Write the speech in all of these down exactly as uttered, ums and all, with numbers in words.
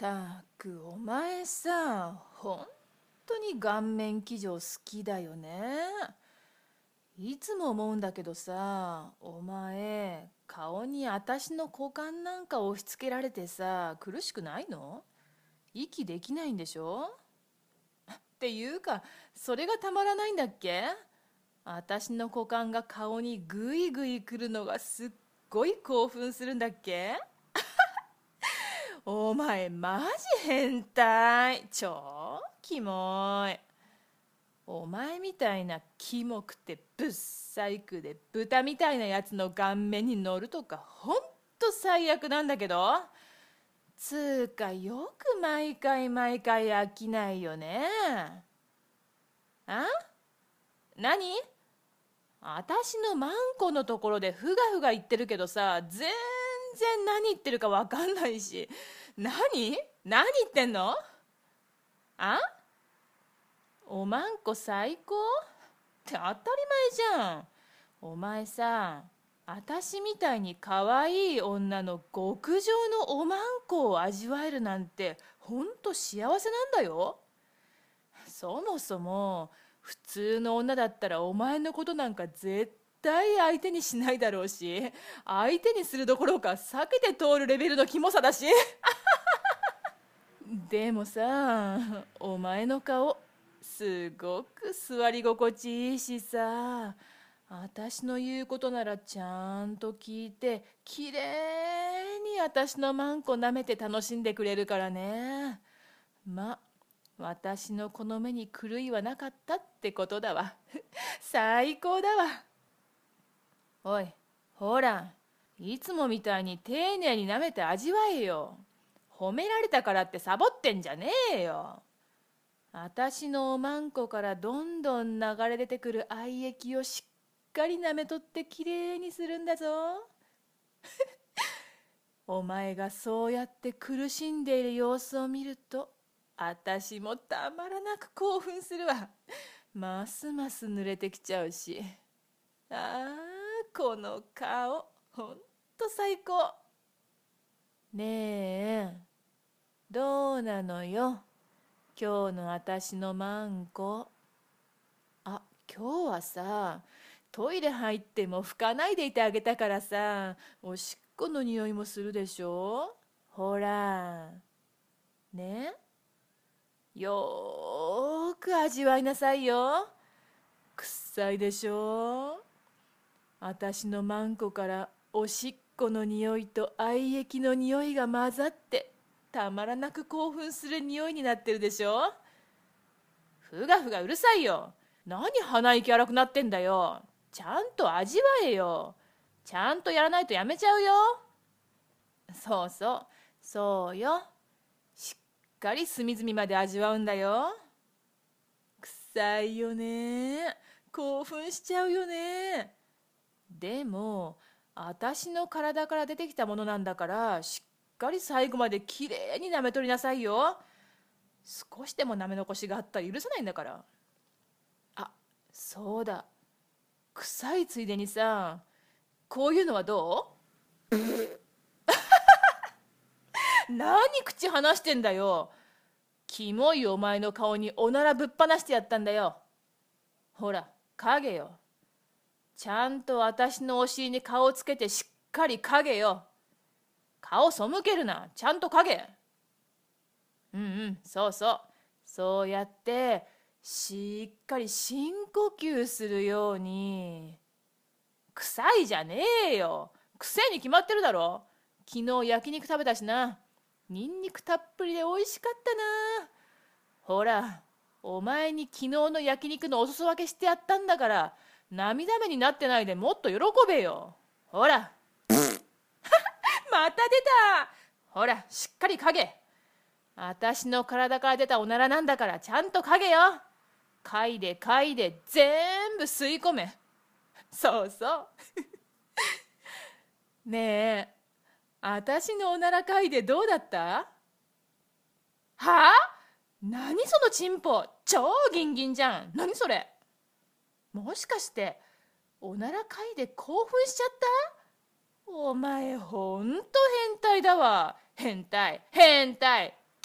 たくお前さ、本当に顔面騎乗好きだよね。いつも思うんだけどさ、お前顔にあたしの股間なんか押し付けられてさ、苦しくないの？息できないんでしょ？っていうか、それがたまらないんだっけ？あたしの股間が顔にグイグイ来るのがすっごい興奮するんだっけ？お前マジ変態。超キモい。お前みたいなキモくてぶっ細工で豚みたいなやつの顔面に乗るとかほんと最悪なんだけど。つーかよく毎回毎回飽きないよね。あ？何？あたしのマンコのところでふがふが言ってるけどさ、全然何言ってるか分かんないし。何何言ってんの？あ？おまんこ最高って当たり前じゃん。お前さ、あたしみたいに可愛い女の極上のおまんこを味わえるなんてほんと幸せなんだよ。そもそも普通の女だったらお前のことなんか絶対相手にしないだろうし、相手にするどころか避けて通るレベルのキモさだし。でもさ、お前の顔すごく座り心地いいしさ、私の言うことならちゃんと聞いてきれいに私のマンコ舐めて楽しんでくれるからね。ま、私のこの目に狂いはなかったってことだわ。最高だわ。おい、ほら、いつもみたいに丁寧に舐めて味わえよ。褒められたからってサボってんじゃねえよ。あたしのおまんこからどんどん流れ出てくる愛液をしっかり舐めとってきれいにするんだぞ。お前がそうやって苦しんでいる様子を見ると、あたしもたまらなく興奮するわ。ますます濡れてきちゃうし。ああ、この顔、ほんと最高。ねえ、どうなのよ、今日のあたしのマンコ。あ、今日はさ、トイレ入っても拭かないでいてあげたからさ、おしっこの匂いもするでしょ。ほら、ね、よーく味わいなさいよ。臭いでしょ。あたしのマンコからおしっこの匂いと愛液の匂いが混ざってたまらなく興奮する匂いになってるでしょ。ふがふがうるさいよ。何鼻息荒くなってんだよ。ちゃんと味わえよ。ちゃんとやらないとやめちゃうよ。そうそう、そうよ。しっかり隅々まで味わうんだよ。臭いよね。興奮しちゃうよね。でも、あたしの体から出てきたものなんだから、しっかり最後まできれいに舐めとりなさいよ。少しでも舐め残しがあったら許さないんだから。あ、そうだ。臭いついでにさ、こういうのはどう？何口離してんだよ。キモいお前の顔におならぶっ放してやったんだよ。ほら、影よ。ちゃんと私のお尻に顔つけてしっかり影よ。顔背けるな。ちゃんと影。うんうん、そうそう。そうやってしっかり深呼吸するように。臭いじゃねえよ。癖に決まってるだろ。昨日焼肉食べたしな。ニンニクたっぷりで美味しかったな。ほら、お前に昨日の焼肉のお裾分けしてやったんだから、涙目になってないでもっと喜べよ。ほら。また出た。ほら、しっかり嗅げ。あたしの体から出たおならなんだからちゃんと嗅げよ。嗅いで嗅いで全部吸い込め。そうそう。ねえ、あたしのおなら嗅いでどうだった？はあ？何そのチンポ、超ギンギンじゃん。何それ？もしかしておなら嗅いで興奮しちゃった？お前ほんと変態だわ。変態変態。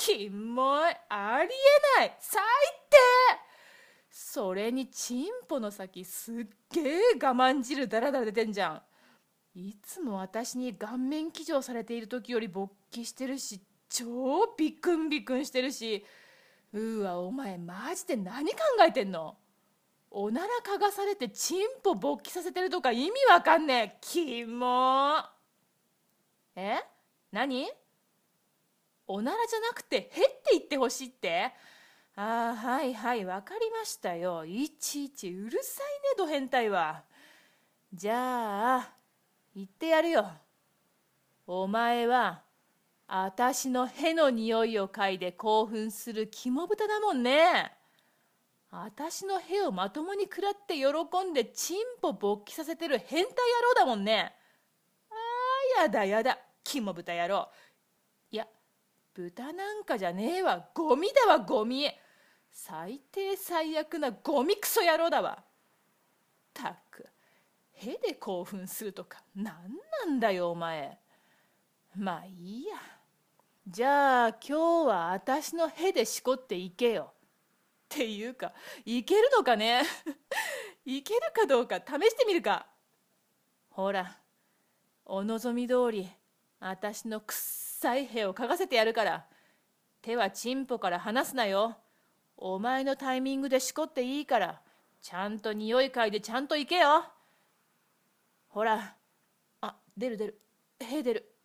キモい、ありえない、最低。それにチンポの先すっげえ我慢汁だらだら出てんじゃん。いつも私に顔面騎乗されている時より勃起してるし、超ビクンビクンしてるし、うわ、お前マジで何考えてんの？おなら嗅がされてチンポ勃起させてるとか意味わかんねえ。キモ。え？何？おならじゃなくてへって言ってほしいって？ああ、はいはい、わかりましたよ。いちいちうるさいね、ド変態は。じゃあ言ってやるよ。お前はあたしのへの匂いを嗅いで興奮する肝豚だもんね。あたしのへをまともに食らって喜んでチンポ勃起させてる変態野郎だもんね。ああ、やだやだ、肝豚野郎。いや、豚なんかじゃねえわ。ゴミだわ、ゴミ。最低最悪なゴミクソ野郎だわ。たく、へで興奮するとかなんなんだよお前。まあいいや。じゃあ今日はあたしのへでしこっていけよ。っていうか、いけるのかねいけるかどうか試してみるか。ほら、お望み通りあたしのくっさいへを嗅がせてやるから、手はチンポから離すなよ。お前のタイミングでしこっていいから、ちゃんと匂い嗅いでちゃんといけよ。ほら、あ、出る出る、へ出る。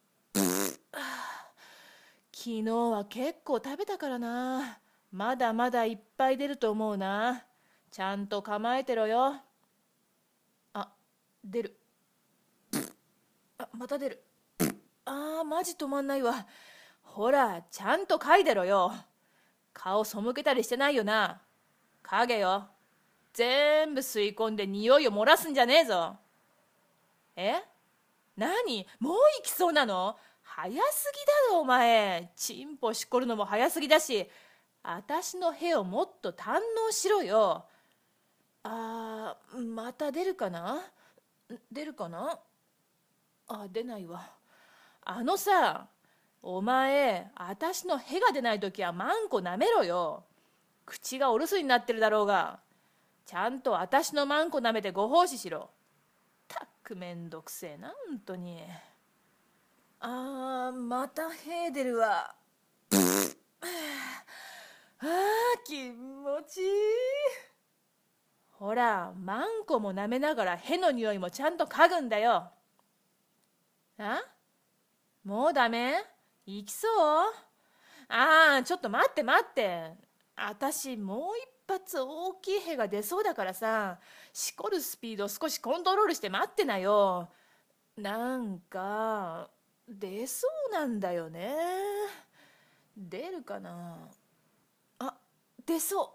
昨日は結構食べたからな。まだまだいっぱい出ると思うな。ちゃんと構えてろよ。あ、出る。あ、また出る。あー、マジ止まんないわ。ほら、ちゃんと嗅いでろよ。顔背けたりしてないよな。嗅げよ。全部吸い込んで匂いを漏らすんじゃねえぞ。え？何？もう行きそうなの？早すぎだろお前。チンポしこるのも早すぎだし、あたしのへをもっと堪能しろよ。あー、また出るかな？出るかな？あ、出ないわ。あのさ、お前、あたしのへが出ないときはマンコなめろよ。口がお留守になってるだろうが。ちゃんとあたしのマンコなめてご奉仕しろ。たくめんどくせえな、ほんとに。あー、またへ出るわ。あー、気持ちいい。ほら、マンコもなめながらへの匂いもちゃんと嗅ぐんだよ。あ？もうダメ？行きそう？ああ、ちょっと待って待って。あたしもう一発大きいへが出そうだからさ、しこるスピード少しコントロールして待ってなよ。なんか出そうなんだよね。出るかな？あ、出そう。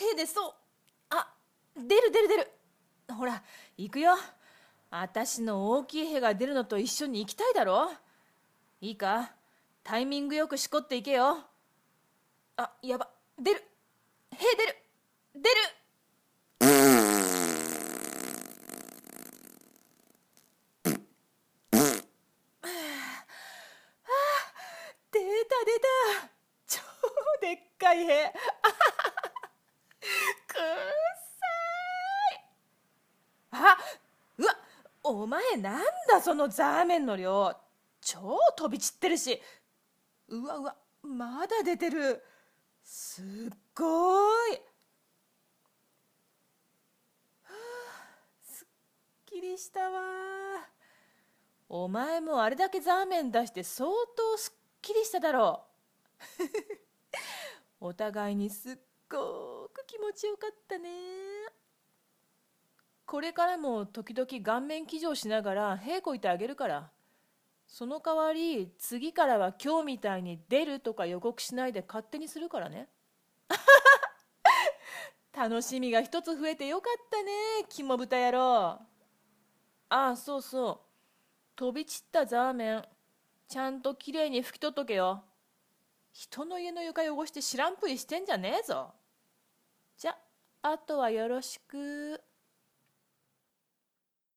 へ出そう。あ、出る出る出る。ほら、行くよ。あたしの大きいへが出るのと一緒に行きたいだろ。いいか、タイミングよくしこっていけよ。あ、やば、出る。へ出る。出る。出た出た。超でっかいへ。くっさい。あ、うわ、お前なんだそのザーメンの量。超飛び散ってるし。うわうわ、まだ出てる。すっごい。はあ、すっきりしたわ。お前もあれだけザーメン出して相当すっきりしただろう。お互いにすっごく気持ちよかったね。これからも時々顔面騎乗しながら屁こいてあげるから、その代わり次からは今日みたいに出るとか予告しないで勝手にするからね。楽しみが一つ増えてよかったね、肝豚野郎。ああ、そうそう、飛び散ったザーメンちゃんときれいに拭き取っとけよ。人の家の床汚して知らんぷりしてんじゃねえぞ。じゃ、あとはよろしく。